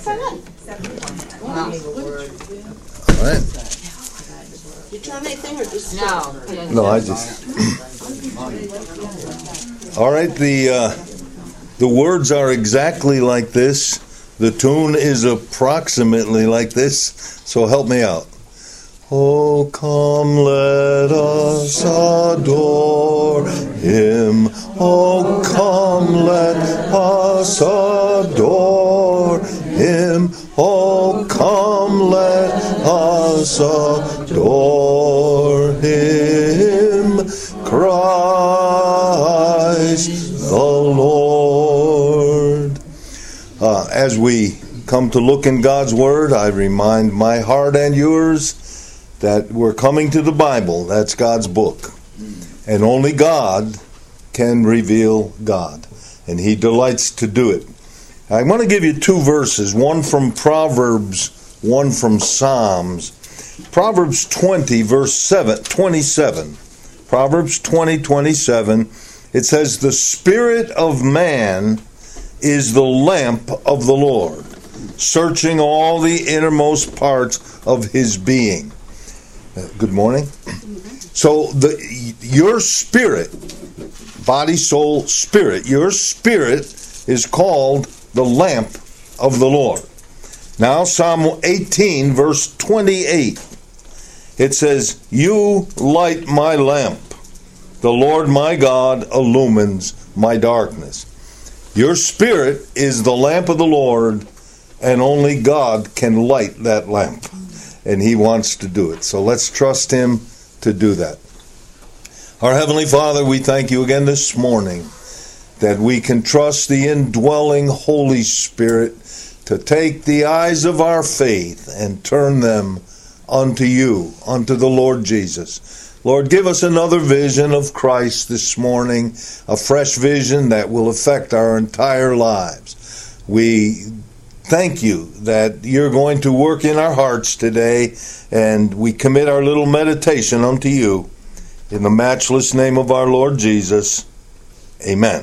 All right. You trying anything or just No, I just. All right. The words are exactly like this. The tune is approximately like this. So help me out. Oh, come, let us adore Him. Oh, come, let us adore Him. Oh, come, let us adore Him. Christ the Lord. As we come to look in God's Word, I remind my heart and yours that we're coming to the Bible. That's God's book. And only God can reveal God. And He delights to do it. I want to give you two verses, one from Proverbs, one from Psalms. Proverbs 20, verse 27. Proverbs 20:27. It says, "The spirit of man is the lamp of the Lord, searching all the innermost parts of his being." Good morning. So your spirit, body, soul, spirit, your spirit is called the lamp of the Lord. Now Psalm 18 verse 28. It says, "You light my lamp. The Lord my God illumines my darkness." Your spirit is the lamp of the Lord, and only God can light that lamp. And He wants to do it. So let's trust Him to do that. Our Heavenly Father, we thank You again this morning that we can trust the indwelling Holy Spirit to take the eyes of our faith and turn them unto You, unto the Lord Jesus. Lord, give us another vision of Christ this morning, a fresh vision that will affect our entire lives. We thank You that You're going to work in our hearts today, and we commit our little meditation unto You. In the matchless name of our Lord Jesus, amen.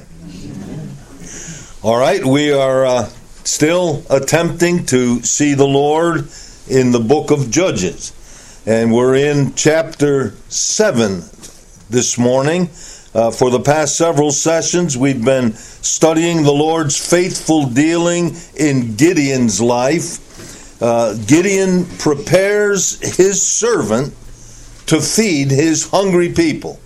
All right, we are still attempting to see the Lord in the book of Judges. And we're in chapter 7 this morning. For the past several sessions, we've been studying the Lord's faithful dealing in Gideon's life. Gideon prepares his servant to feed his hungry people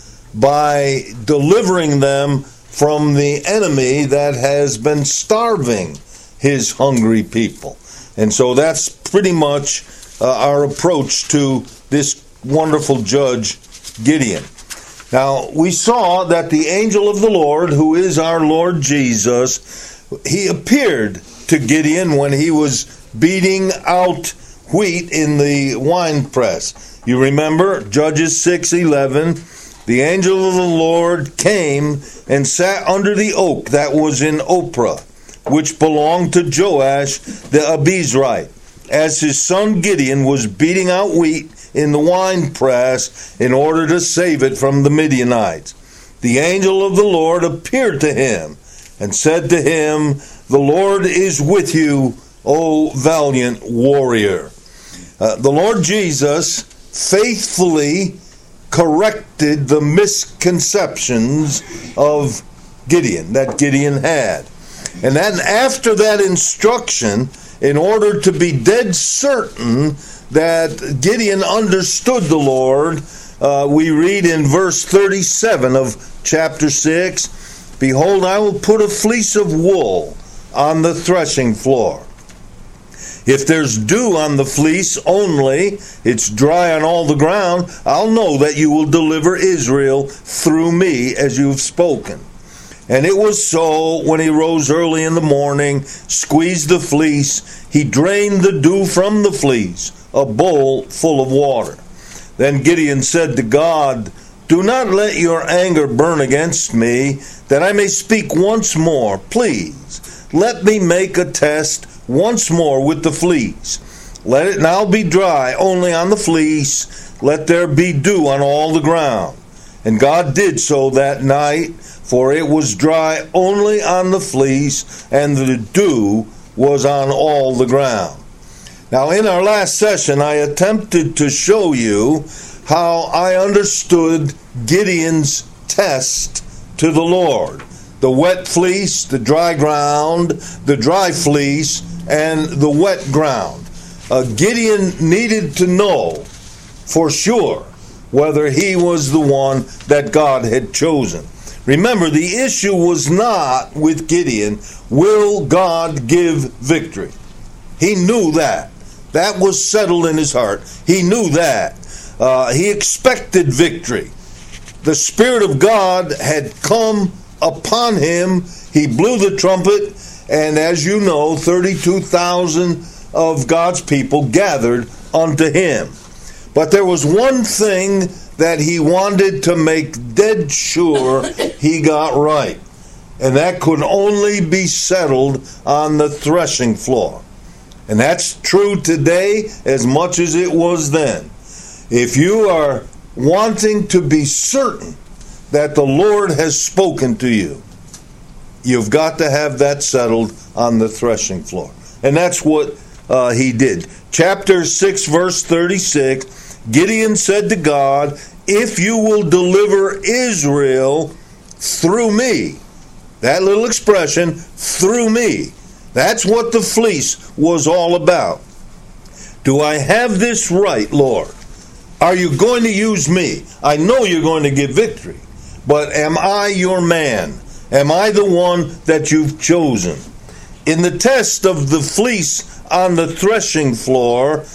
by delivering them from the enemy that has been starving his hungry people. And so that's pretty much our approach to this wonderful judge, Gideon. Now, we saw that the angel of the Lord, who is our Lord Jesus, he appeared to Gideon when he was beating out wheat in the winepress. You remember, Judges 6:11, the angel of the Lord came and sat under the oak that was in Ophrah, which belonged to Joash the Abiezrite, as his son Gideon was beating out wheat in the winepress in order to save it from the Midianites. The angel of the Lord appeared to him and said to him, "The Lord is with you, O valiant warrior." The Lord Jesus faithfully corrected the misconceptions of Gideon that Gideon had. And then after that instruction, in order to be dead certain that Gideon understood the Lord, we read in verse 37 of chapter 6, "Behold, I will put a fleece of wool on the threshing floor. If there's dew on the fleece only, it's dry on all the ground, I'll know that you will deliver Israel through me as you've spoken." And it was so, when he rose early in the morning, squeezed the fleece, he drained the dew from the fleece, a bowl full of water. Then Gideon said to God, "Do not let your anger burn against me, that I may speak once more. Please, let me make a test once more with the fleece. Let it now be dry only on the fleece. Let there be dew on all the ground." And God did so that night, for it was dry only on the fleece, and the dew was on all the ground. Now, in our last session, I attempted to show you how I understood Gideon's test to the Lord. The wet fleece, the dry ground, the dry fleece, and the wet ground. Gideon needed to know for sure whether he was the one that God had chosen. Remember, the issue was not with Gideon, will God give victory? He knew that. That was settled in his heart. He knew that. He expected victory. The Spirit of God had come upon him. He blew the trumpet, and as you know, 32,000 of God's people gathered unto him. But there was one thing that he wanted to make dead sure he got right, and that could only be settled on the threshing floor. And that's true today as much as it was then. If you are wanting to be certain that the Lord has spoken to you, you've got to have that settled on the threshing floor. And that's what he did. Chapter 6, verse 36, Gideon said to God, if you will deliver Israel through me, that little expression, through me, that's what the fleece was all about. Do I have this right, Lord? Are you going to use me? I know you're going to give victory, but am I your man? Am I the one that you've chosen? In the test of the fleece on the threshing floor,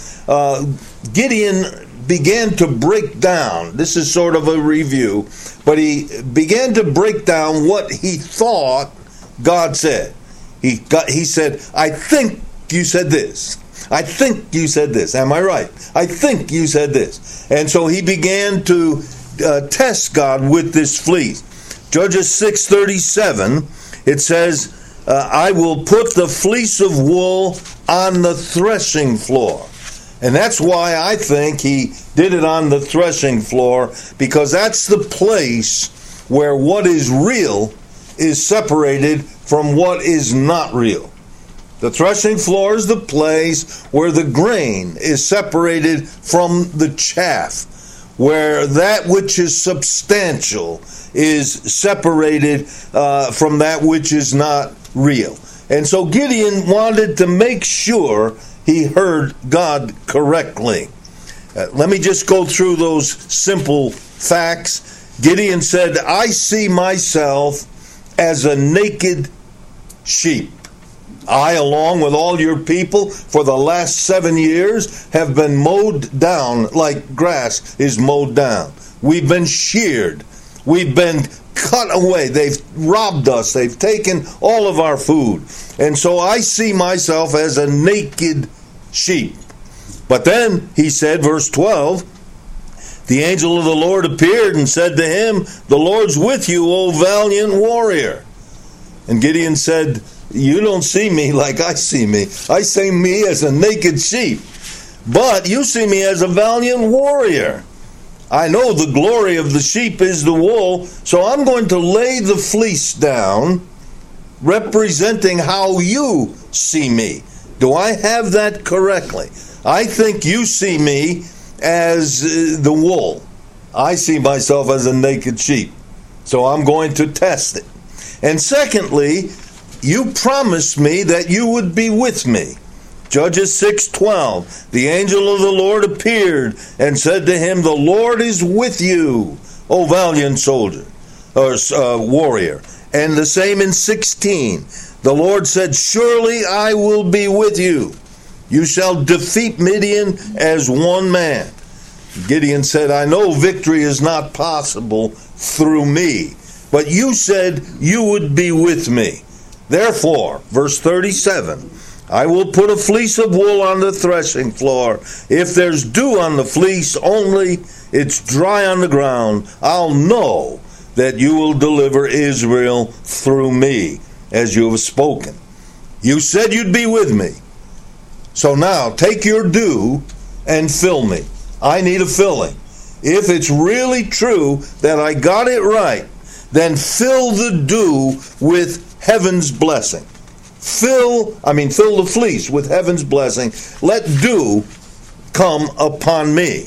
Gideon began to break down. This is sort of a review, but he began to break down what he thought God said. He said, I think you said this. I think you said this. Am I right? I think you said this. And so he began to test God with this fleece. Judges 6:37, it says, I will put the fleece of wool on the threshing floor. And that's why I think he did it on the threshing floor, because that's the place where what is real is separated from what is not real. The threshing floor is the place where the grain is separated from the chaff, where that which is substantial is separated from that which is not real. And so Gideon wanted to make sure he heard God correctly. Let me just go through those simple facts. Gideon said, I see myself as a naked sheep. I, along with all your people, for the last 7 years, have been mowed down like grass is mowed down. We've been sheared. We've been cut away. They've robbed us. They've taken all of our food. And so I see myself as a naked sheep. But then, he said, verse 12, the angel of the Lord appeared and said to him, the Lord's with you, O valiant warrior. And Gideon said, you don't see me like I see me. I see me as a naked sheep. But you see me as a valiant warrior. I know the glory of the sheep is the wool, so I'm going to lay the fleece down, representing how you see me. Do I have that correctly? I think you see me as the wool. I see myself as a naked sheep. So I'm going to test it. And secondly, you promised me that you would be with me. Judges 6:12, the angel of the Lord appeared and said to him, the Lord is with you, O valiant soldier, or warrior. And the same in 16, the Lord said, surely I will be with you. You shall defeat Midian as one man. Gideon said, I know victory is not possible through me, but you said you would be with me. Therefore, verse 37, I will put a fleece of wool on the threshing floor. If there's dew on the fleece only, it's dry on the ground, I'll know that you will deliver Israel through me, as you have spoken. You said you'd be with me. So now, take your dew and fill me. I need a filling. If it's really true that I got it right, then fill the dew with heaven's blessing. fill the fleece with heaven's blessing. Let dew come upon me.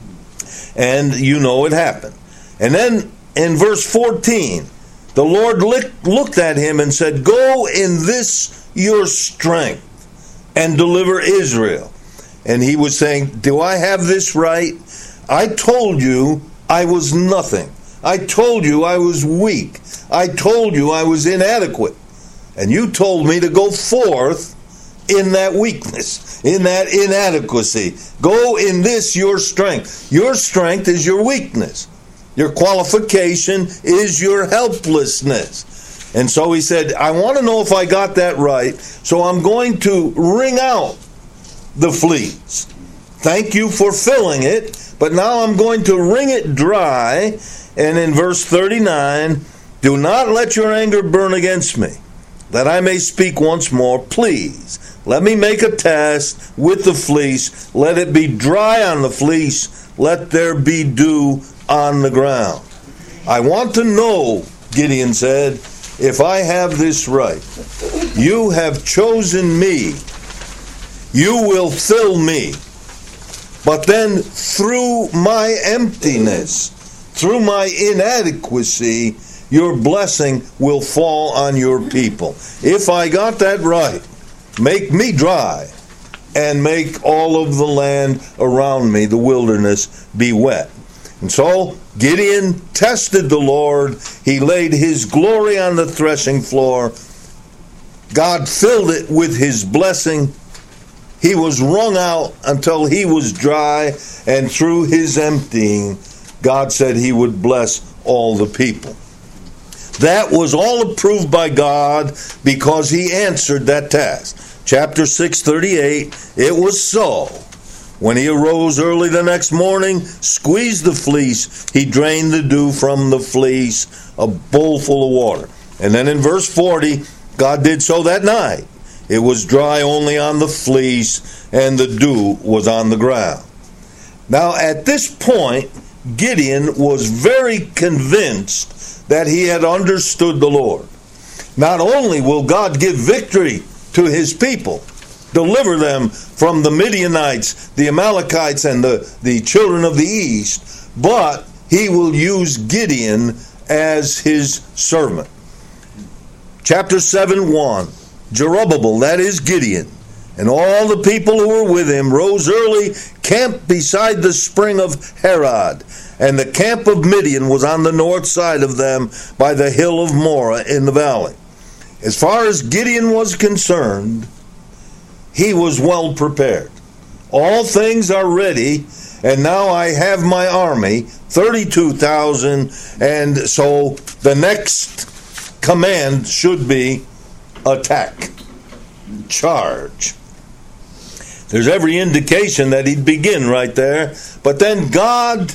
And you know it happened. And then in verse 14, the Lord looked at him and said, go in this your strength and deliver Israel. And he was saying, do I have this right? I told you I was nothing. I told you I was weak. I told you I was inadequate. And you told me to go forth in that weakness, in that inadequacy. Go in this your strength. Your strength is your weakness. Your qualification is your helplessness. And so he said, I want to know if I got that right, so I'm going to wring out the fleece. Thank you for filling it, but now I'm going to wring it dry. And in verse 39, do not let your anger burn against me, that I may speak once more. Please, let me make a test with the fleece. Let it be dry on the fleece. Let there be dew on the ground. I want to know, Gideon said, if I have this right. You have chosen me. You will fill me. But then through my emptiness, through my inadequacy, your blessing will fall on your people. If I got that right, make me dry and make all of the land around me, the wilderness, be wet. And so Gideon tested the Lord. He laid his glory on the threshing floor. God filled it with his blessing. He was wrung out until he was dry, and through his emptying, God said he would bless all the people. That was all approved by God because he answered that task. Chapter 6:38, it was so. When he arose early the next morning, squeezed the fleece, he drained the dew from the fleece, a bowl full of water. And then in verse 40, God did so that night. It was dry only on the fleece, and the dew was on the ground. Now at this point, Gideon was very convinced that he had understood the Lord. Not only will God give victory to his people, deliver them from the Midianites, the Amalekites, and the children of the east, but he will use Gideon as his servant. Chapter 7:1, Jerubbaal, that is Gideon, and all the people who were with him rose early, camped beside the spring of Harod, and the camp of Midian was on the north side of them by the hill of Moreh in the valley. As far as Gideon was concerned, he was well prepared. All things are ready, and now I have my army, 32,000, and so the next command should be attack, charge. There's every indication that he'd begin right there, but then God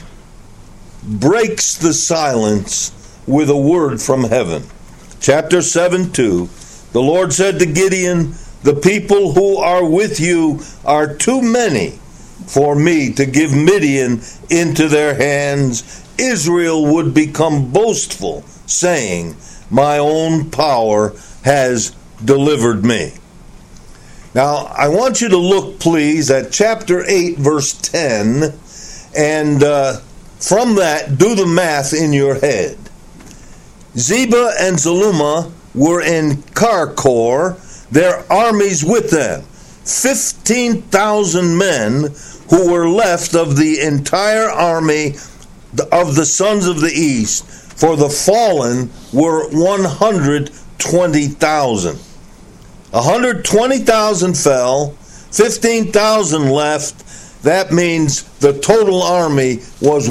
breaks the silence with a word from heaven. Chapter 7:2, the Lord said to Gideon, the people who are with you are too many for me to give Midian into their hands. Israel would become boastful, saying, my own power has delivered me. Now, I want you to look, please, at chapter 8, verse 10, and from that, do the math in your head. Zebah and Zalmunna were in Karkor, their armies with them, 15,000 men who were left of the entire army of the sons of the east, for the fallen were 120,000. 120,000 fell, 15,000 left. That means the total army was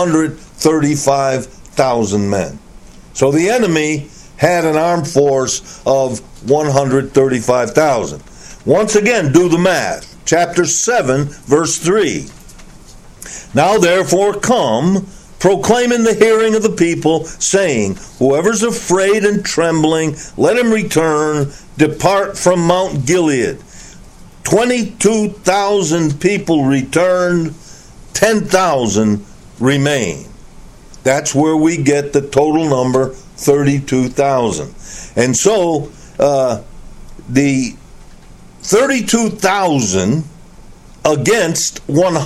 135,000 men. So the enemy had an armed force of 135,000. Once again, do the math. Chapter 7, verse 3. Now therefore come, proclaim in the hearing of the people, saying, whoever's afraid and trembling, let him return, depart from Mount Gilead. 22,000 people returned, 10,000 remain. That's where we get the total number, 32,000. And so, the 32,000 against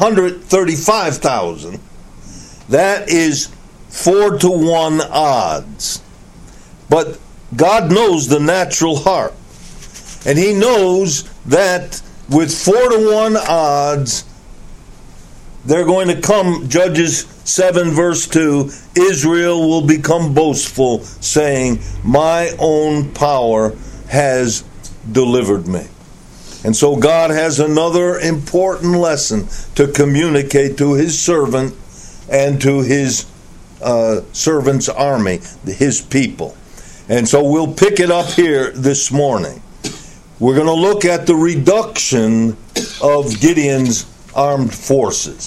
135,000, that is 4-to-1 odds. But God knows the natural heart. And he knows that with 4-to-1 odds, they're going to come, Judges 7 verse 2, Israel will become boastful, saying, my own power has delivered me. And so God has another important lesson to communicate to his servant and to his servant's army, his people. And so we'll pick it up here this morning. We're going to look at the reduction of Gideon's armed forces.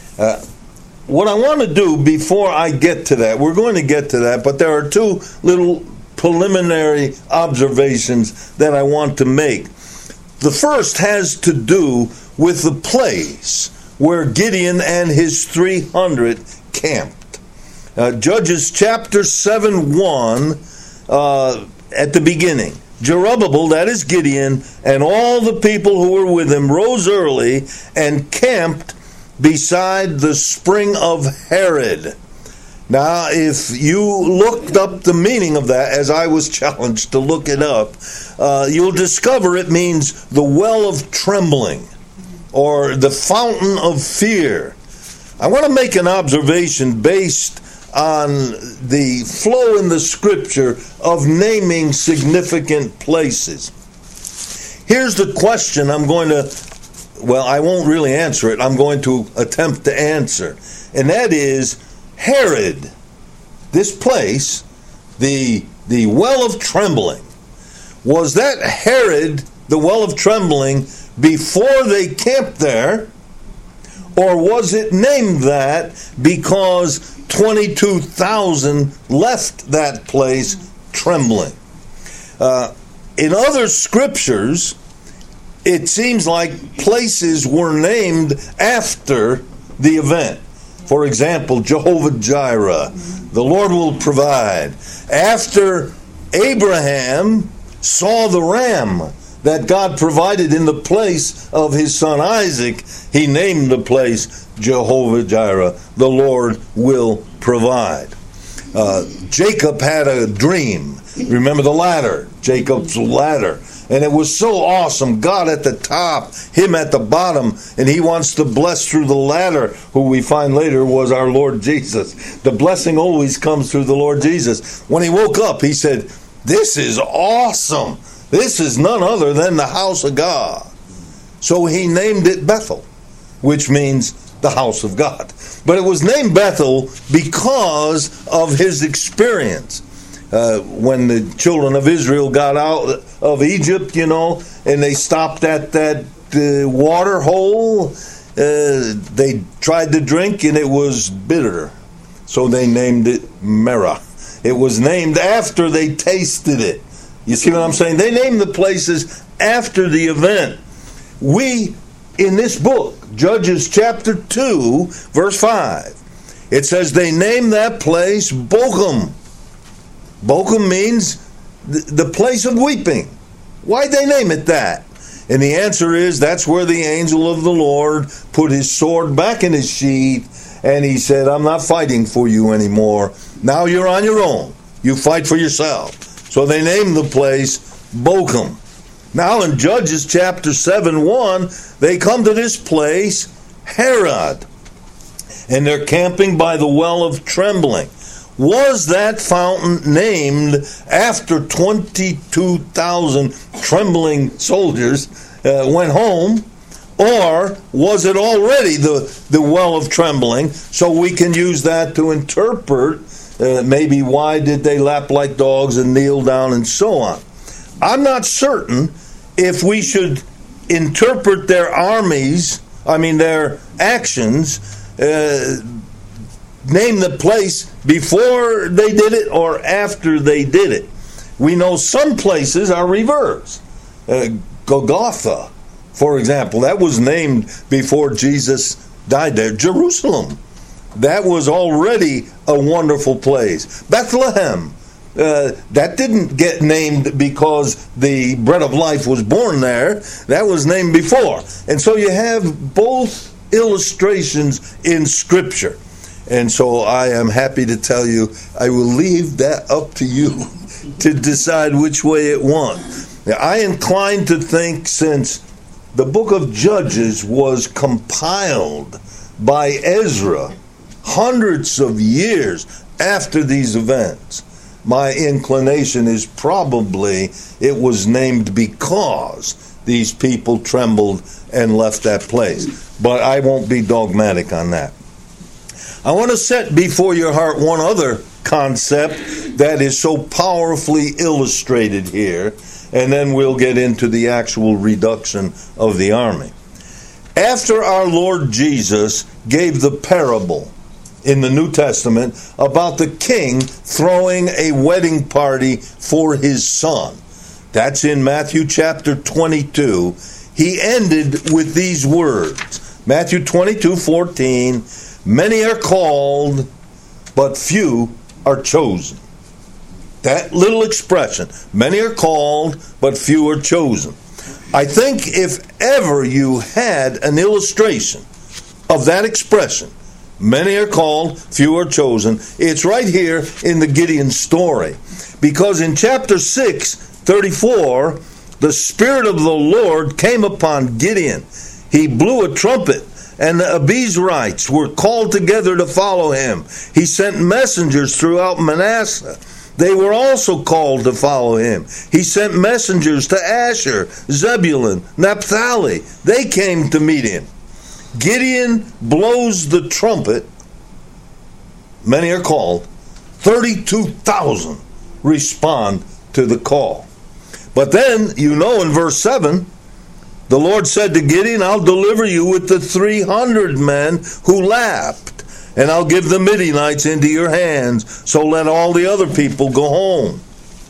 What I want to do before I get to that, we're going to get to that, but there are two little preliminary observations that I want to make. The first has to do with the place where Gideon and his 300 camped. Judges chapter 7:1, at the beginning. Jerubbaal, that is Gideon, and all the people who were with him rose early and camped beside the spring of Harod. Now, if you looked up the meaning of that, as I was challenged to look it up, you'll discover it means the well of trembling, or the fountain of fear. I want to make an observation based on the flow in the Scripture of naming significant places. Here's the question I won't really answer it. I'm going to attempt to answer. And that is, Harod, this place, the well of trembling, was that Harod, the well of trembling, before they camped there? Or was it named that because 22,000 left that place trembling? In other scriptures, it seems like places were named after the event. For example, Jehovah Jireh, the Lord will provide. After Abraham saw the ram that God provided in the place of his son Isaac, he named the place Jehovah Jireh, the Lord will provide. Jacob had a dream. Remember the ladder, Jacob's ladder. And it was so awesome. God at the top, him at the bottom, and he wants to bless through the ladder, who we find later was our Lord Jesus. The blessing always comes through the Lord Jesus. When he woke up, he said, this is awesome. This is none other than the house of God. So he named it Bethel, which means the house of God. But it was named Bethel because of his experience. When the children of Israel got out of Egypt, and they stopped at that water hole, they tried to drink and it was bitter. So they named it Merah. It was named after they tasted it. You see what I'm saying? They named the places after the event. We, in this book, Judges chapter 2, verse 5, it says they named that place Bochum. Bochum means the place of weeping. Why'd they name it that? And the answer is that's where the angel of the Lord put his sword back in his sheath, and he said, I'm not fighting for you anymore. Now you're on your own. You fight for yourself. So they named the place Bochum. Now in Judges chapter 7:1, they come to this place, Harod, and they're camping by the well of trembling. Was that fountain named after 22,000 trembling soldiers went home, or was it already the well of trembling? So we can use that to interpret maybe why did they lap like dogs and kneel down and so on. I'm not certain if we should interpret their actions, name the place before they did it or after they did it. We know some places are reversed. Golgotha, for example, that was named before Jesus died there. Jerusalem, that was already a wonderful place. Bethlehem, that didn't get named because the bread of life was born there. That was named before. And so you have both illustrations in Scripture. And so I am happy to tell you, I will leave that up to you to decide which way it wants. Now, I incline to think, since the book of Judges was compiled by Ezra hundreds of years after these events, my inclination is probably it was named because these people trembled and left that place. But I won't be dogmatic on that. I want to set before your heart one other concept that is so powerfully illustrated here, and then we'll get into the actual reduction of the army. After our Lord Jesus gave the parable in the New Testament about the king throwing a wedding party for his son, that's in Matthew chapter 22, he ended with these words. Matthew 22:14, many are called, but few are chosen. That little expression, many are called, but few are chosen. I think if ever you had an illustration of that expression, many are called, few are chosen, it's right here in the Gideon story. Because in chapter 6:34, the Spirit of the Lord came upon Gideon. He blew a trumpet, and the Abiezrites were called together to follow him. He sent messengers throughout Manasseh. They were also called to follow him. He sent messengers to Asher, Zebulun, Naphtali. They came to meet him. Gideon blows the trumpet. Many are called. 32,000 respond to the call. But then, you know, in verse 7, the Lord said to Gideon, I'll deliver you with the 300 men who laughed, and I'll give the Midianites into your hands, so let all the other people go home.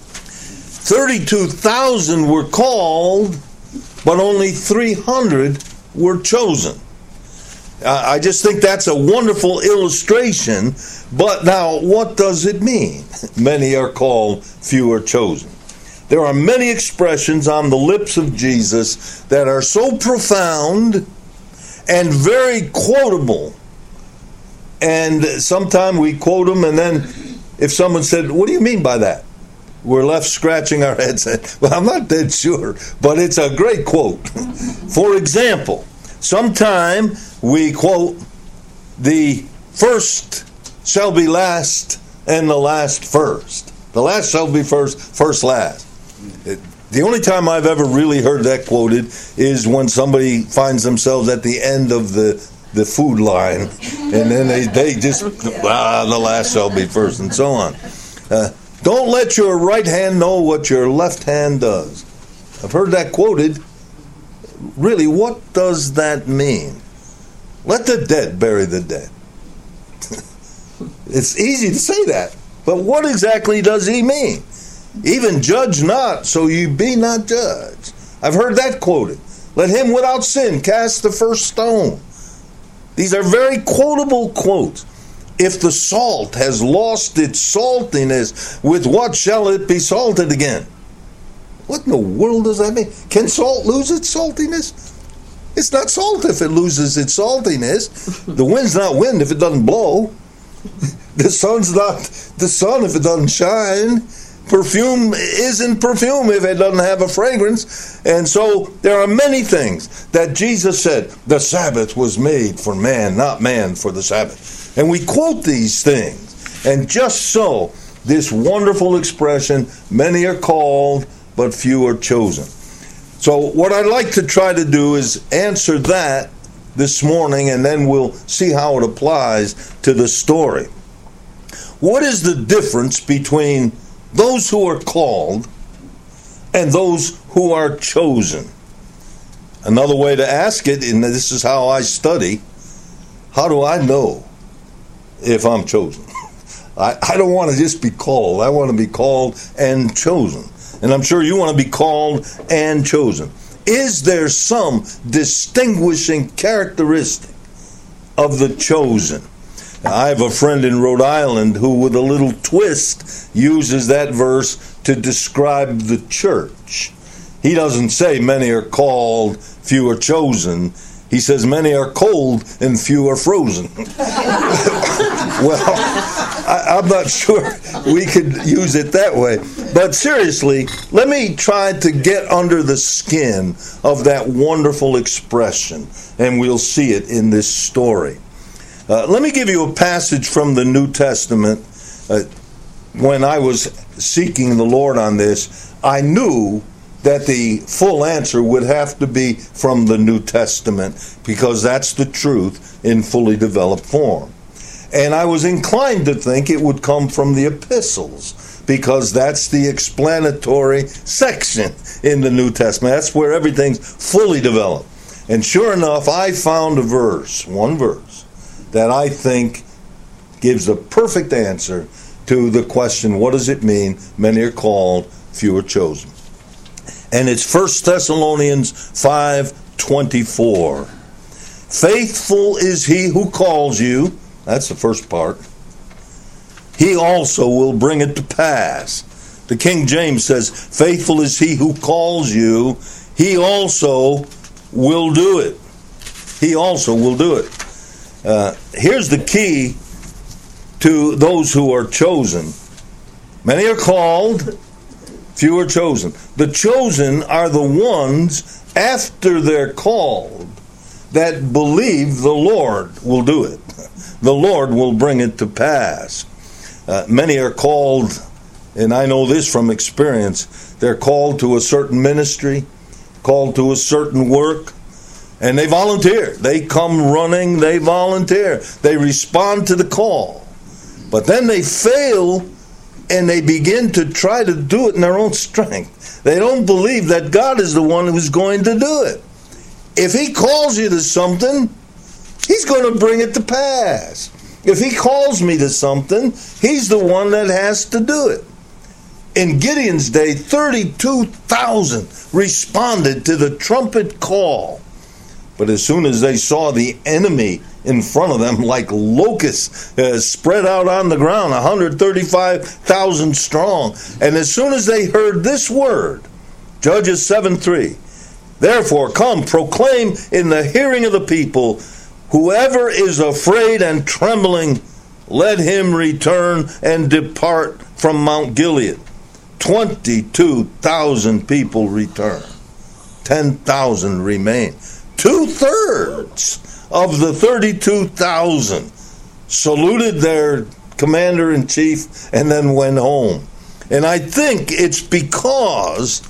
32,000 were called, but only 300 were chosen. I just think that's a wonderful illustration, but now what does it mean? Many are called, few are chosen. There are many expressions on the lips of Jesus that are so profound and very quotable. And sometimes we quote them, and then if someone said, what do you mean by that? We're left scratching our heads saying, well, I'm not dead sure, but it's a great quote. For example, sometime we quote, the first shall be last and the last first. The last shall be first, first last. The only time I've ever really heard that quoted is when somebody finds themselves at the end of the food line, and then they just, the last shall be first, and so on. Don't let your right hand know what your left hand does. I've heard that quoted. Really, what does that mean? Let the dead bury the dead. It's easy to say that, but what exactly does he mean? Even judge not, so you be not judged. I've heard that quoted. Let him without sin cast the first stone. These are very quotable quotes. If the salt has lost its saltiness, with what shall it be salted again? What in the world does that mean? Can salt lose its saltiness? It's not salt if it loses its saltiness. The wind's not wind if it doesn't blow. The sun's not the sun if it doesn't shine. Perfume isn't perfume if it doesn't have a fragrance. And so there are many things that Jesus said, the Sabbath was made for man, not man for the Sabbath. And we quote these things. And just so, this wonderful expression, many are called, but few are chosen. So what I'd like to try to do is answer that this morning, and then we'll see how it applies to the story. What is the difference between those who are called and those who are chosen? Another way to ask it, and this is how I study, how do I know if I'm chosen? I don't want to just be called. I want to be called and chosen. And I'm sure you want to be called and chosen. Is there some distinguishing characteristic of the chosen? I have a friend in Rhode Island who, with a little twist, uses that verse to describe the church. He doesn't say many are called, few are chosen. He says many are cold and few are frozen. Well, I'm not sure we could use it that way. But seriously, let me try to get under the skin of that wonderful expression, and we'll see it in this story. Let me give you a passage from the New Testament. When I was seeking the Lord on this, I knew that the full answer would have to be from the New Testament, because that's the truth in fully developed form. And I was inclined to think it would come from the epistles, because that's the explanatory section in the New Testament. That's where everything's fully developed. And sure enough, I found a verse, one verse, that I think gives a perfect answer to the question, what does it mean, many are called, few are chosen? And it's 1 Thessalonians 5:24. Faithful is he who calls you. That's the first part. He also will bring it to pass. The King James says, faithful is he who calls you. He also will do it. He also will do it. Here's the key to those who are chosen. Many are called, few are chosen. The chosen are the ones, after they're called, that believe the Lord will do it. The Lord will bring it to pass. Many are called, and I know this from experience, they're called to a certain ministry, called to a certain work, and they volunteer. They come running, they volunteer. They respond to the call. But then they fail, and they begin to try to do it in their own strength. They don't believe that God is the one who's going to do it. If he calls you to something, he's going to bring it to pass. If he calls me to something, he's the one that has to do it. In Gideon's day, 32,000 responded to the trumpet call. But as soon as they saw the enemy in front of them like locusts spread out on the ground, 135,000 strong, and as soon as they heard this word, Judges 7:3, therefore come, proclaim in the hearing of the people, whoever is afraid and trembling, let him return and depart from Mount Gilead. 22,000 people return. 10,000 remain. 2/3 of the 32,000 saluted their commander-in-chief and then went home. And I think it's because,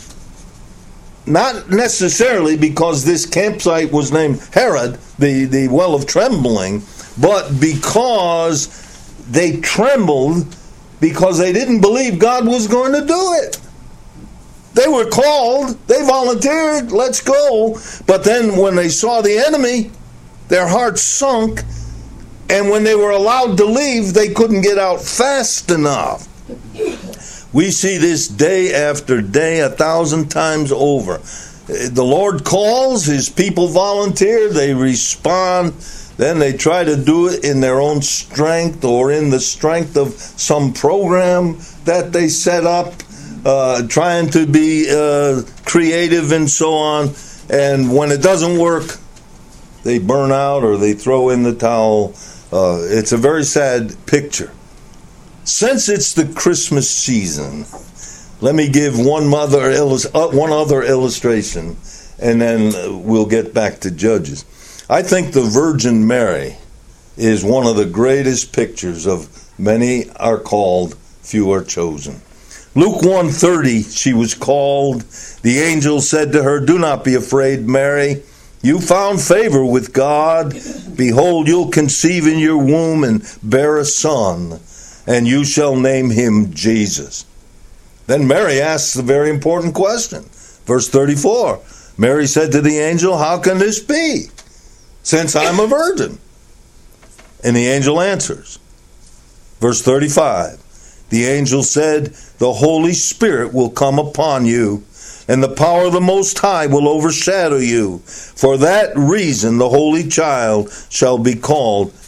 not necessarily because this campsite was named Herod, the well of trembling, but because they trembled because they didn't believe God was going to do it. They were called, they volunteered, let's go. But then when they saw the enemy, their hearts sunk, and when they were allowed to leave, they couldn't get out fast enough. We see this day after day, 1,000 times over. The Lord calls, his people volunteer, they respond, then they try to do it in their own strength or in the strength of some program that they set up, trying to be creative and so on. And when it doesn't work, they burn out or they throw in the towel. It's a very sad picture. Since it's the Christmas season, let me give one other illustration, and then we'll get back to Judges. I think the Virgin Mary is one of the greatest pictures of many are called, few are chosen. Luke 1:30, she was called. The angel said to her, do not be afraid, Mary. You found favor with God. Behold, you'll conceive in your womb and bear a son, and you shall name him Jesus. Then Mary asks a very important question. Verse 34, Mary said to the angel, how can this be, since I'm a virgin? And the angel answers. Verse 35, the angel said, the Holy Spirit will come upon you, and the power of the Most High will overshadow you. For that reason, the Holy Child shall be called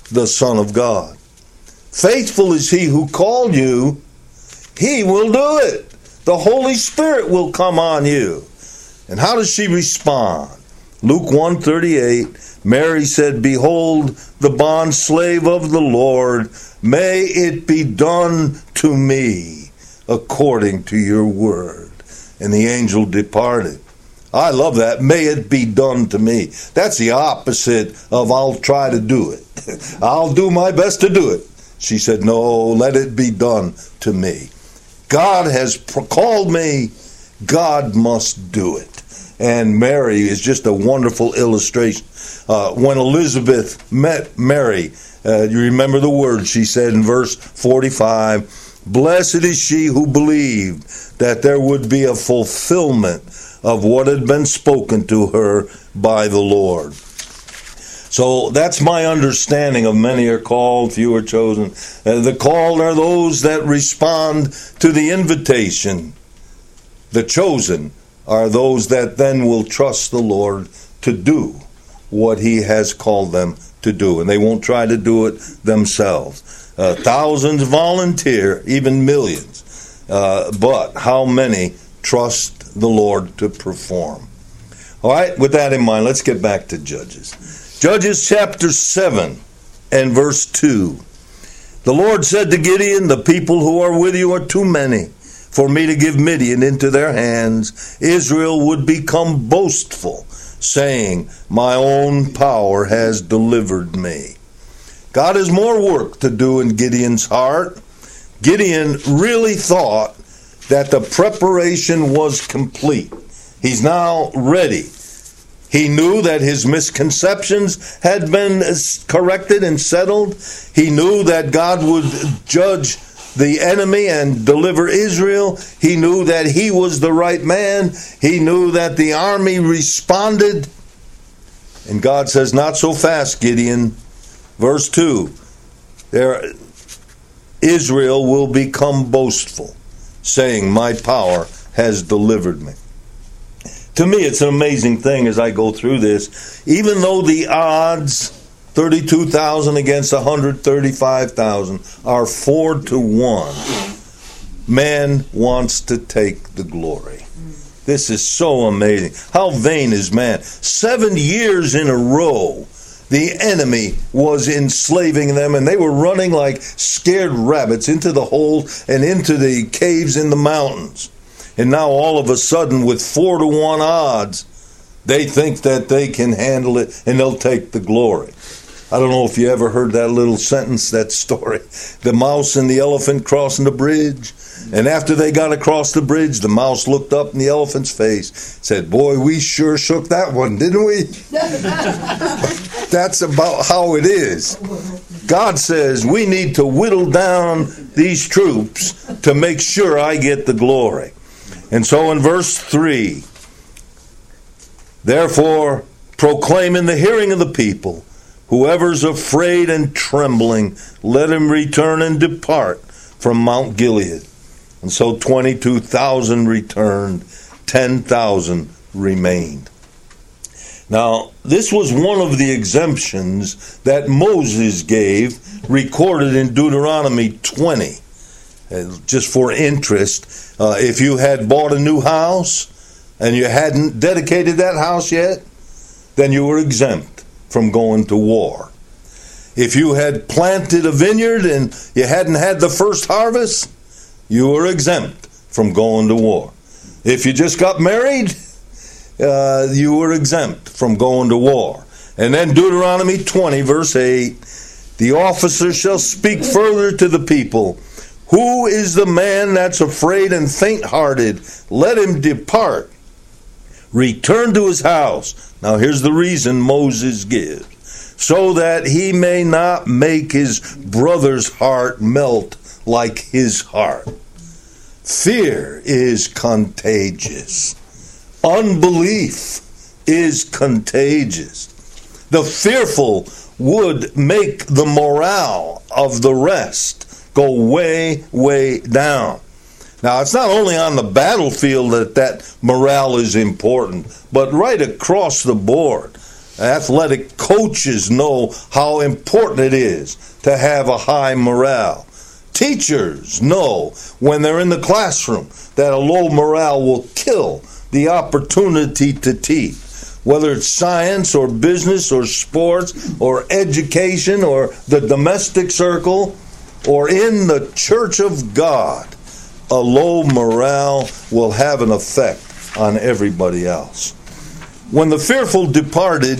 the Son of God. Faithful is he who called you. He will do it. The Holy Spirit will come on you. And how does she respond? Luke 1:38, Mary said, "Behold, the bondslave of the Lord, may it be done to me according to your word." And the angel departed. I love that. May it be done to me. That's the opposite of I'll try to do it. I'll do my best to do it. She said, no, let it be done to me. God has called me. God must do it. And Mary is just a wonderful illustration. When Elizabeth met Mary, you remember the words she said in verse 45, "Blessed is she who believed that there would be a fulfillment of what had been spoken to her by the Lord." So that's my understanding of many are called, few are chosen. The called are those that respond to the invitation. The chosen are those that then will trust the Lord to do what he has called them to do. And they won't try to do it themselves. Thousands volunteer, even millions. But how many trust the Lord to perform? All right, with that in mind, let's get back to Judges. Judges chapter 7 and verse 2. The Lord said to Gideon, "The people who are with you are too many for me to give Midian into their hands." Israel would become boastful, saying, "My own power has delivered me." God has more work to do in Gideon's heart. Gideon really thought that the preparation was complete. He's now ready. He knew that his misconceptions had been corrected and settled. He knew that God would judge the enemy and deliver Israel. He knew that he was the right man. He knew that the army responded. And God says, "Not so fast, Gideon." Verse 2, Israel will become boastful, saying, "My power has delivered me." To me, it's an amazing thing as I go through this. Even though the odds, 32,000 against 135,000, are 4-1, man wants to take the glory. This is so amazing. How vain is man? 7 years in a row, the enemy was enslaving them, and they were running like scared rabbits into the hole and into the caves in the mountains. And now all of a sudden, with 4-1 odds, they think that they can handle it and they'll take the glory. I don't know if you ever heard that little sentence, that story. The mouse and the elephant crossing the bridge. And after they got across the bridge, the mouse looked up in the elephant's face, said, "Boy, we sure shook that one, didn't we?" That's about how it is. God says we need to whittle down these troops to make sure I get the glory. And so in verse 3, "Therefore proclaim in the hearing of the people, whoever's afraid and trembling, let him return and depart from Mount Gilead." And so 22,000 returned, 10,000 remained. Now, this was one of the exemptions that Moses gave, recorded in Deuteronomy 20. Just for interest, if you had bought a new house and you hadn't dedicated that house yet, then you were exempt from going to war. If you had planted a vineyard and you hadn't had the first harvest, you were exempt from going to war. If you just got married, you were exempt from going to war. And then Deuteronomy 20, verse 8, "The officer shall speak further to the people. Who is the man that's afraid and faint-hearted? Let him depart. Return to his house." Now here's the reason Moses gives. "So that he may not make his brother's heart melt like his heart." Fear is contagious. Unbelief is contagious. The fearful would make the morale of the rest go way, way down. Now, it's not only on the battlefield that morale is important, but right across the board. Athletic coaches know how important it is to have a high morale. Teachers know when they're in the classroom that a low morale will kill the opportunity to teach. Whether it's science or business or sports or education or the domestic circle or in the church of God, a low morale will have an effect on everybody else. When the fearful departed,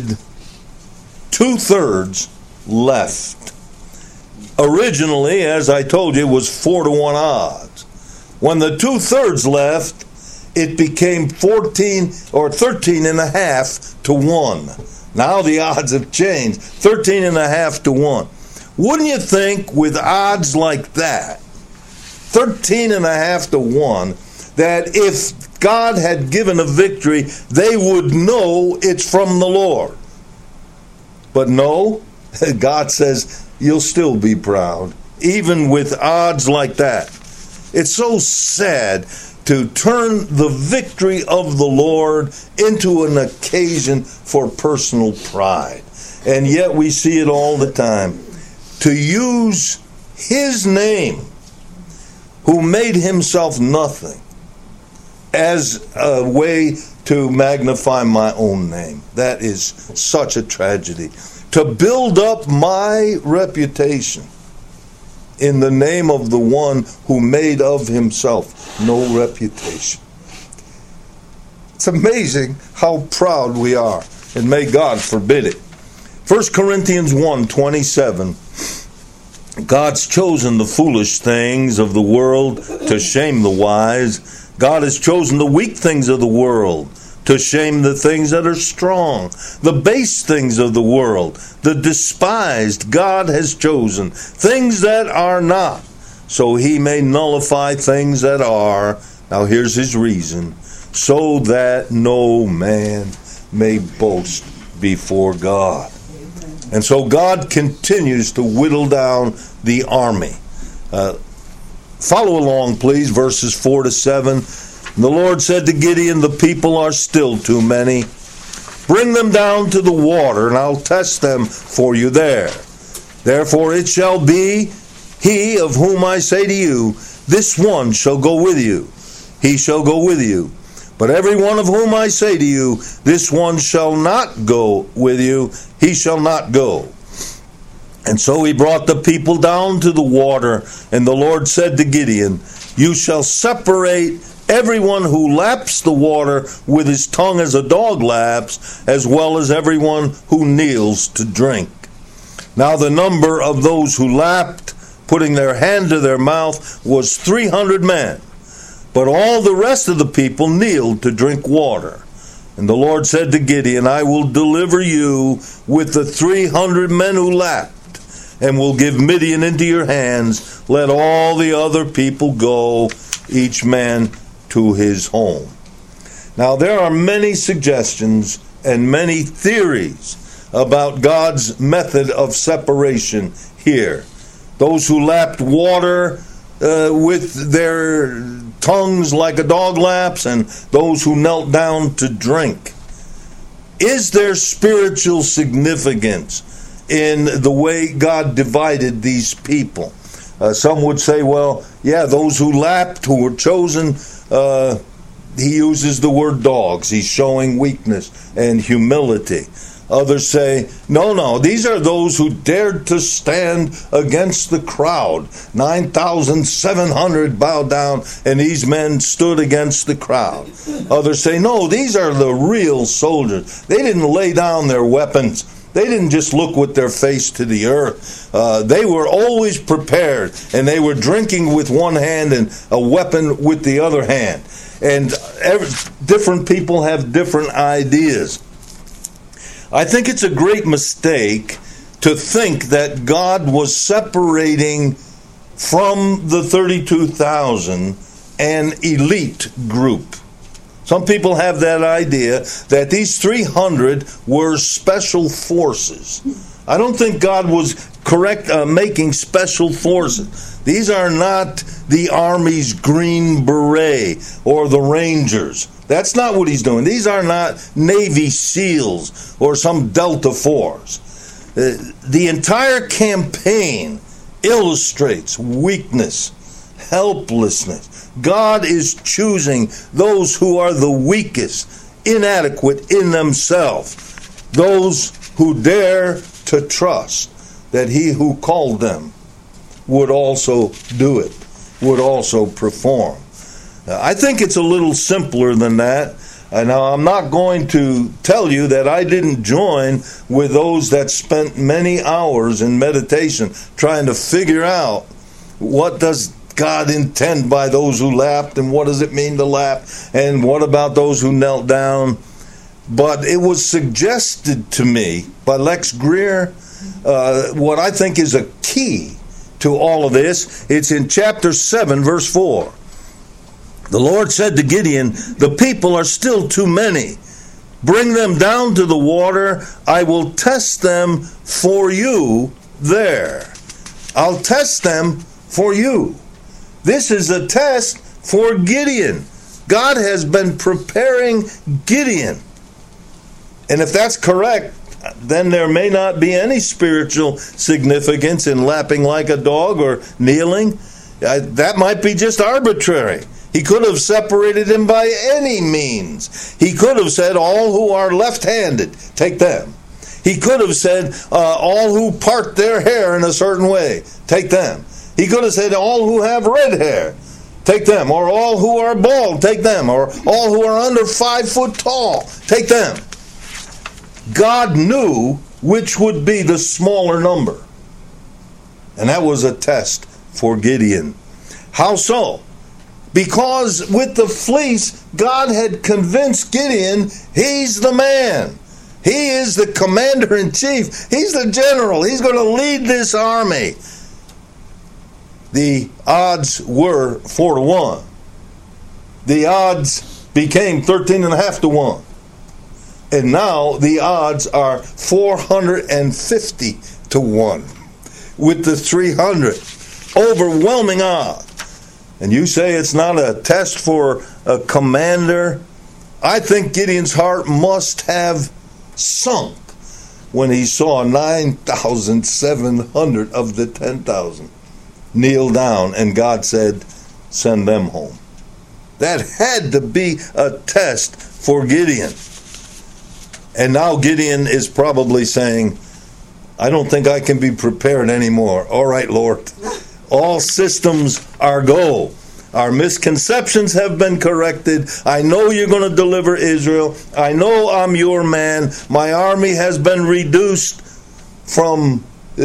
2/3 left. Originally, as I told you, it was 4-1 odds. When the 2/3 left, it became 14 or 13.5-1. Now the odds have changed, 13.5-1. Wouldn't you think with odds like that, 13.5-1, that if God had given a victory, they would know it's from the Lord? But no, God says, you'll still be proud, even with odds like that. It's so sad to turn the victory of the Lord into an occasion for personal pride. And yet we see it all the time. To use His name, who made Himself nothing, as a way to magnify my own name. That is such a tragedy. To build up my reputation in the name of the one who made of Himself no reputation. It's amazing how proud we are, and may God forbid it. 1 Corinthians 1:27, God's chosen the foolish things of the world to shame the wise. God has chosen the weak things of the world to shame the things that are strong. The base things of the world, the despised, God has chosen. Things that are not, so He may nullify things that are. Now here's His reason. So that no man may boast before God. And so God continues to whittle down the army. Follow along, please, verses 4-7. The Lord said to Gideon, the people are still too many. Bring them down to the water, and I'll test them for you there. Therefore it shall be, he of whom I say to you, this one shall go with you. He shall go with you. But every one of whom I say to you, this one shall not go with you, he shall not go. And so he brought the people down to the water, and the Lord said to Gideon, you shall separate everyone who laps the water with his tongue as a dog laps, as well as everyone who kneels to drink. Now the number of those who lapped, putting their hand to their mouth, was 300 men. But all the rest of the people kneeled to drink water. And the Lord said to Gideon, I will deliver you with the 300 men who lapped, and will give Midian into your hands. Let all the other people go, each man to his home. Now there are many suggestions and many theories about God's method of separation here. Those who lapped water with their tongues like a dog laps, and those who knelt down to drink. Is there spiritual significance in the way God divided these people? Some would say, well, yeah, those who lapped, who were chosen, he uses the word dogs. He's showing weakness and humility. Others say, no, these are those who dared to stand against the crowd. 9,700 bowed down, and these men stood against the crowd. Others say, no, these are the real soldiers. They didn't lay down their weapons. They didn't just look with their face to the earth. They were always prepared, and they were drinking with one hand and a weapon with the other hand. And different people have different ideas. I think it's a great mistake to think that God was separating from the 32,000 an elite group. Some people have that idea that these 300 were special forces. I don't think God was making special forces. These are not the Army's Green Beret or the Rangers That's not what he's doing. These are not Navy SEALs or some Delta Force. The entire campaign illustrates weakness, helplessness. God is choosing those who are the weakest, inadequate in themselves, those who dare to trust that he who called them would also do it, would also perform. I think it's a little simpler than that. Now, I'm not going to tell you that I didn't join with those that spent many hours in meditation trying to figure out what does God intend by those who lapped, and what does it mean to lap, and what about those who knelt down. But it was suggested to me by Lex Greer what I think is a key to all of this. It's in chapter 7, verse 4. The Lord said to Gideon, "The people are still too many. Bring them down to the water. I will test them for you there." I'll test them for you. This is a test for Gideon. God has been preparing Gideon. And if that's correct, then there may not be any spiritual significance in lapping like a dog or kneeling. That might be just arbitrary. He could have separated him by any means. He could have said, all who are left-handed, take them. He could have said, all who part their hair in a certain way, take them. He could have said, all who have red hair, take them. Or all who are bald, take them. Or all who are under 5 foot tall, take them. God knew which would be the smaller number. And that was a test for Gideon. How so? Because with the fleece, God had convinced Gideon he's the man. He is the commander-in-chief. He's the general. He's going to lead this army. The odds were 4-1. The odds became 13.5-1. And now the odds are 450-1 with the 300. Overwhelming odds. And you say it's not a test for a commander? I think Gideon's heart must have sunk when he saw 9,700 of the 10,000 kneel down, and God said, send them home. That had to be a test for Gideon. And now Gideon is probably saying, I don't think I can be prepared anymore. All right, Lord. All systems are go. Our misconceptions have been corrected. I know you're going to deliver Israel. I know I'm your man. My army has been reduced from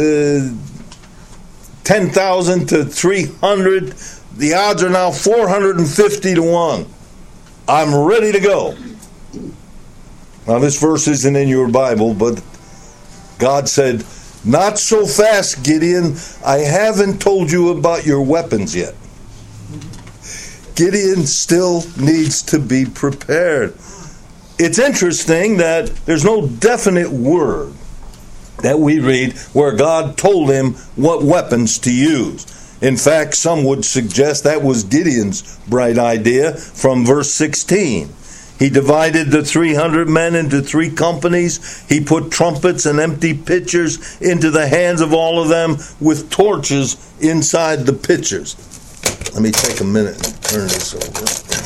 10,000 to 300. The odds are now 450-1. I'm ready to go. Now, this verse isn't in your Bible, but God said, not so fast, Gideon. I haven't told you about your weapons yet. Gideon still needs to be prepared. It's interesting that there's no definite word that we read where God told him what weapons to use. In fact, some would suggest that was Gideon's bright idea from verse 16. He divided the 300 men into 3 companies. He put trumpets and empty pitchers into the hands of all of them with torches inside the pitchers. Let me take a minute and turn this over.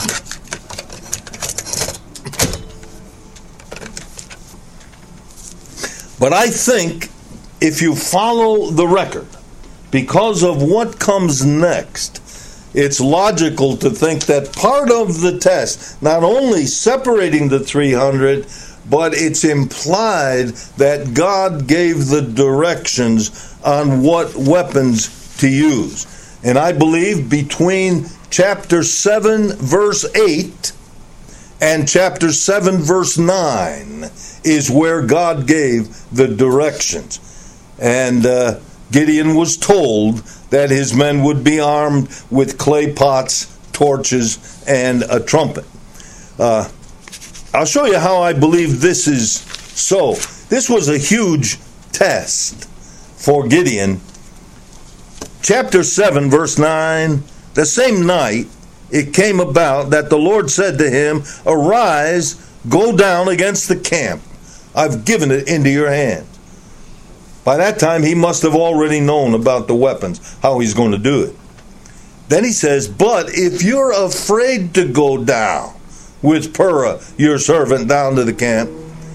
But I think if you follow the record, because of what comes next, it's logical to think that part of the test, not only separating the 300, but it's implied that God gave the directions on what weapons to use. And I believe between chapter 7, verse 8, and chapter 7, verse 9 is where God gave the directions. And Gideon was told that his men would be armed with clay pots, torches, and a trumpet. I'll show you how I believe this is so. This was a huge test for Gideon. Chapter 7, verse 9, the same night it came about that the Lord said to him, "Arise, go down against the camp. I've given it into your hand." By that time, he must have already known about the weapons, how he's going to do it. Then he says, "But if you're afraid to go down with Purah, your servant, down to the camp."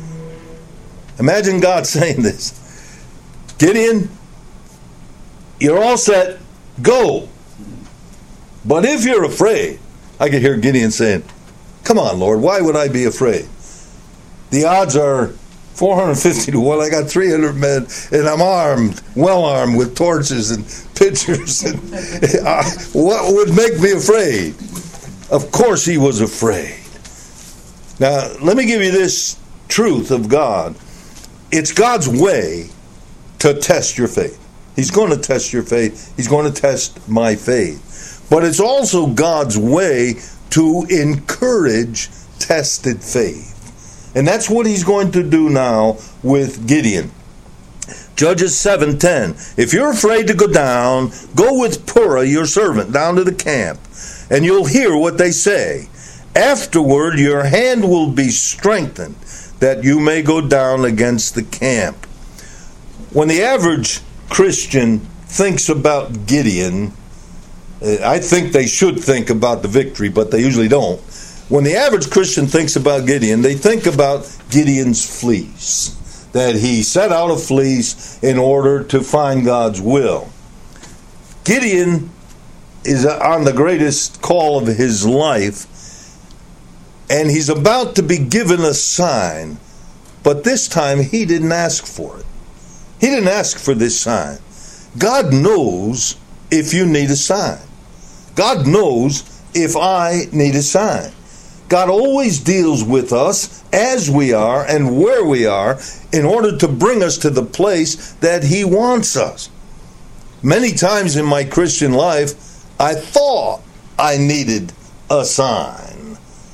Imagine God saying this. "Gideon, you're all set. Go. But if you're afraid," I could hear Gideon saying, "Come on, Lord, why would I be afraid? The odds are 450 to 1. I got 300 men, and I'm armed, well armed with torches and pitchers. And what would make me afraid?" Of course he was afraid. Now, let me give you this truth of God. It's God's way to test your faith. He's going to test your faith. He's going to test my faith. But it's also God's way to encourage tested faith. And that's what he's going to do now with Gideon. Judges 7:10. "If you're afraid to go down, go with Purah, your servant, down to the camp, and you'll hear what they say. Afterward, your hand will be strengthened, that you may go down against the camp." When the average Christian thinks about Gideon, I think they should think about the victory, but they usually don't. When the average Christian thinks about Gideon, they think about Gideon's fleece, that he set out a fleece in order to find God's will. Gideon is on the greatest call of his life, and he's about to be given a sign, but this time he didn't ask for it. He didn't ask for this sign. God knows if you need a sign. God knows if I need a sign. God always deals with us as we are and where we are in order to bring us to the place that he wants us. Many times in my Christian life, I thought I needed a sign,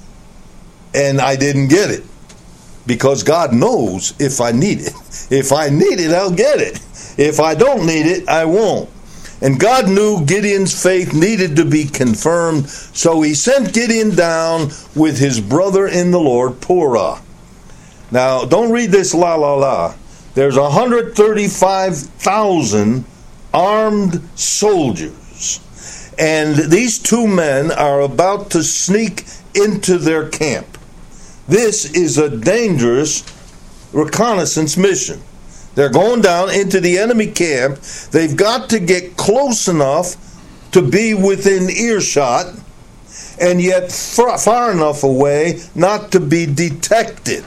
and I didn't get it, because God knows if I need it. If I need it, I'll get it. If I don't need it, I won't. And God knew Gideon's faith needed to be confirmed, so he sent Gideon down with his brother in the Lord, Purah. Now, don't read this la. There's 135,000 armed soldiers, and these two men are about to sneak into their camp. This is a dangerous reconnaissance mission. They're going down into the enemy camp. They've got to get close enough to be within earshot, and yet far enough away not to be detected.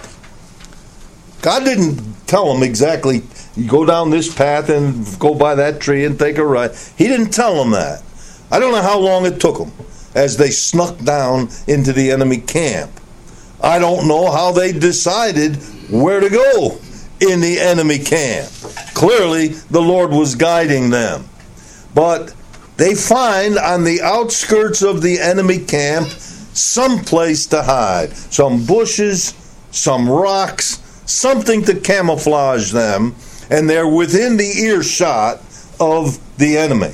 God didn't tell them exactly, you go down this path and go by that tree and take a right. He didn't tell them that. I don't know how long it took them as they snuck down into the enemy camp. I don't know how they decided where to go in the enemy camp. Clearly, the Lord was guiding them. But they find on the outskirts of the enemy camp some place to hide. Some bushes, some rocks, something to camouflage them, and they're within the earshot of the enemy.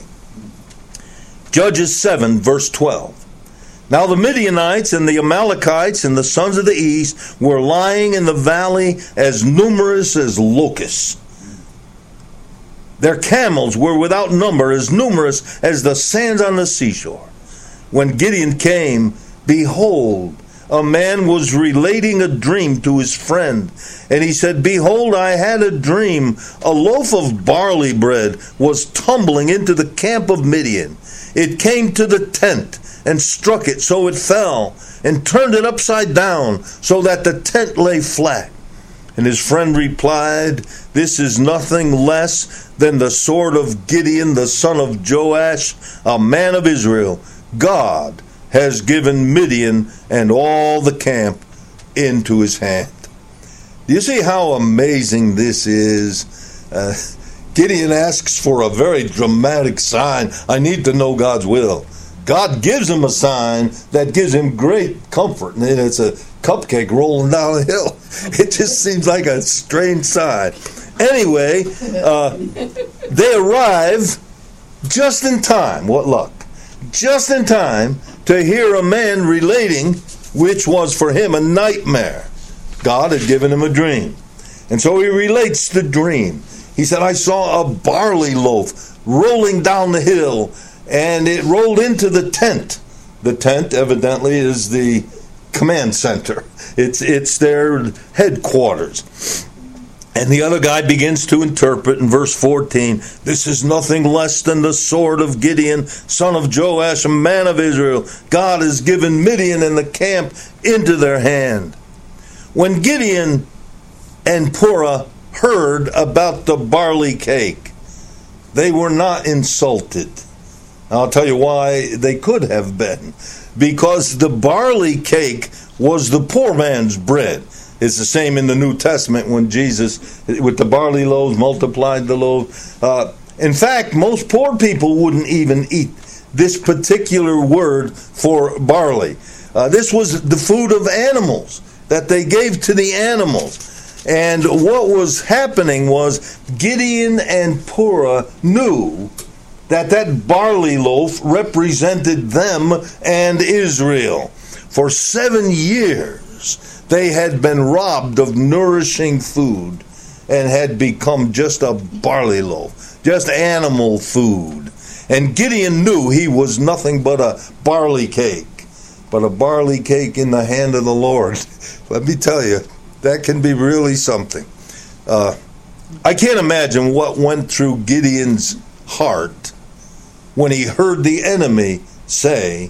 Judges 7, verse 12. Now the Midianites and the Amalekites and the sons of the east were lying in the valley as numerous as locusts. Their camels were without number, as numerous as the sands on the seashore. When Gideon came, behold, a man was relating a dream to his friend. And he said, "Behold, I had a dream. A loaf of barley bread was tumbling into the camp of Midian. It came to the tent and struck it, so it fell, and turned it upside down, so that the tent lay flat." And his friend replied, "This is nothing less than the sword of Gideon, the son of Joash, a man of Israel. God has given Midian and all the camp into his hand." Do you see how amazing this is? Gideon asks for a very dramatic sign. I need to know God's will. God gives him a sign that gives him great comfort, and it's a cupcake rolling down a hill. It just seems like a strange sign. Anyway, they arrive just in time. What luck. Just in time to hear a man relating, which was for him a nightmare. God had given him a dream. And so he relates the dream. He said, I saw a barley loaf rolling down the hill, and it rolled into the tent. The tent, evidently, is the command center. It's their headquarters. And the other guy begins to interpret in verse 14, this is nothing less than the sword of Gideon, son of Joash, a man of Israel. God has given Midian and the camp into their hand. When Gideon and Purah heard about the barley cake, they were not insulted. I'll tell you why they could have been. Because the barley cake was the poor man's bread. It's the same in the New Testament when Jesus, with the barley loaves, multiplied the loaves. In fact, most poor people wouldn't even eat this particular word for barley. This was the food of animals that they gave to the animals. And what was happening was Gideon and Purah knew that barley loaf represented them and Israel. For 7 years, they had been robbed of nourishing food and had become just a barley loaf, just animal food. And Gideon knew he was nothing but a barley cake. But a barley cake in the hand of the Lord, let me tell you, that can be really something. I can't imagine what went through Gideon's heart when he heard the enemy say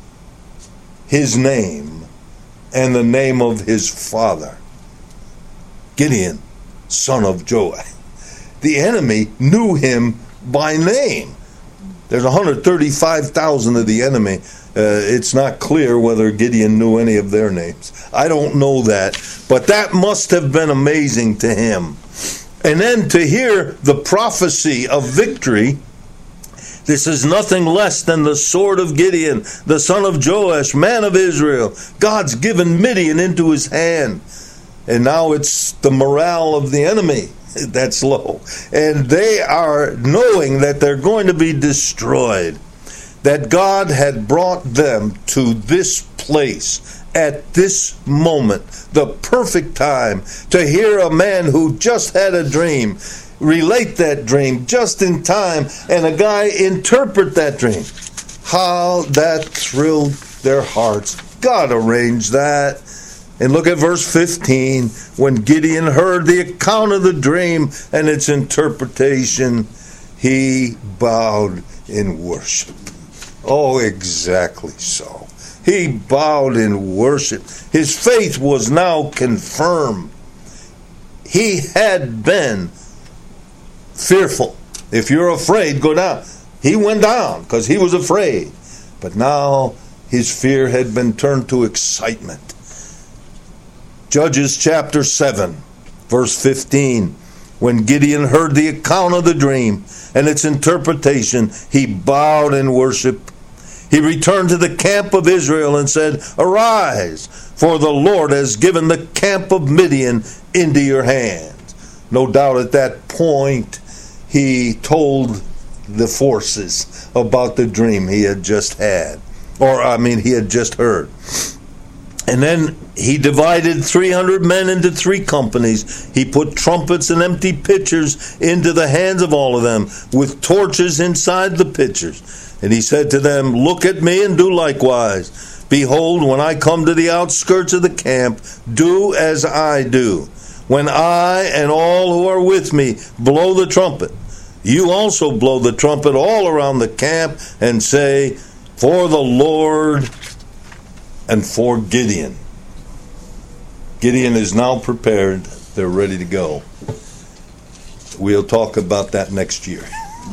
his name and the name of his father. Gideon, son of Joash. The enemy knew him by name. There's 135,000 of the enemy. It's not clear whether Gideon knew any of their names. I don't know that. But that must have been amazing to him. And then to hear the prophecy of victory, this is nothing less than the sword of Gideon, the son of Joash, man of Israel. God's given Midian into his hand. And now it's the morale of the enemy that's low. And they are knowing that they're going to be destroyed. That God had brought them to this place at this moment, the perfect time to hear a man who just had a dream relate that dream just in time, and a guy interpret that dream. How that thrilled their hearts. God arranged that. And look at verse 15. When Gideon heard the account of the dream and its interpretation, he bowed in worship. Oh, exactly so. He bowed in worship. His faith was now confirmed. He had been fearful. If you're afraid, go down. He went down because he was afraid. But now his fear had been turned to excitement. Judges chapter 7, verse 15. When Gideon heard the account of the dream and its interpretation, he bowed in worship. He returned to the camp of Israel and said, "Arise, for the Lord has given the camp of Midian into your hands." No doubt at that point, he told the forces about the dream he had just had. He had just heard. And then he divided 300 men into 3 companies. He put trumpets and empty pitchers into the hands of all of them, with torches inside the pitchers. And he said to them, "Look at me and do likewise. Behold, when I come to the outskirts of the camp, do as I do. When I and all who are with me blow the trumpet, you also blow the trumpet all around the camp and say, 'For the Lord and for Gideon.'" Gideon is now prepared. They're ready to go. We'll talk about that next year.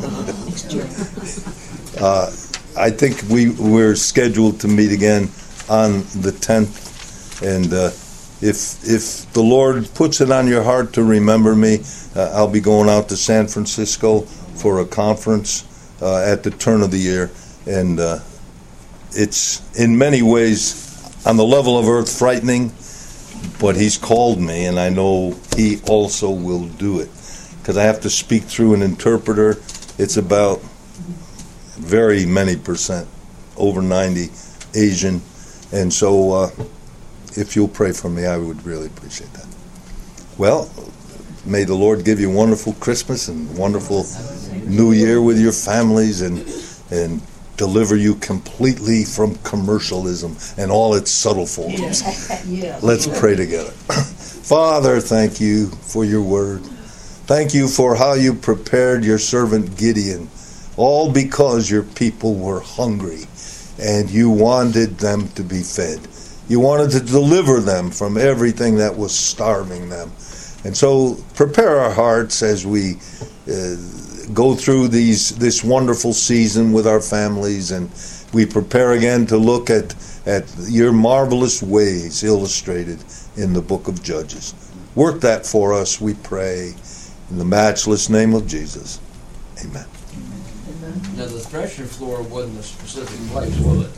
I think we're scheduled to meet again on the 10th. And if the Lord puts it on your heart to remember me, I'll be going out to San Francisco for a conference at the turn of the year. And it's in many ways on the level of earth frightening, but he's called me, and I know he also will do it. Because I have to speak through an interpreter. It's about very many percent, over 90, Asian. And so if you'll pray for me, I would really appreciate that. Well, may the Lord give you a wonderful Christmas and wonderful New Year with your families, and deliver you completely from commercialism and all its subtle forms. Let's pray together. Father, thank you for your word. Thank you for how you prepared your servant Gideon, all because your people were hungry and you wanted them to be fed. You wanted to deliver them from everything that was starving them. And so prepare our hearts as we go through this wonderful season with our families, and we prepare again to look at your marvelous ways illustrated in the book of Judges. Work that for us, we pray, in the matchless name of Jesus. Amen. Now the threshing floor wasn't a specific place, was it?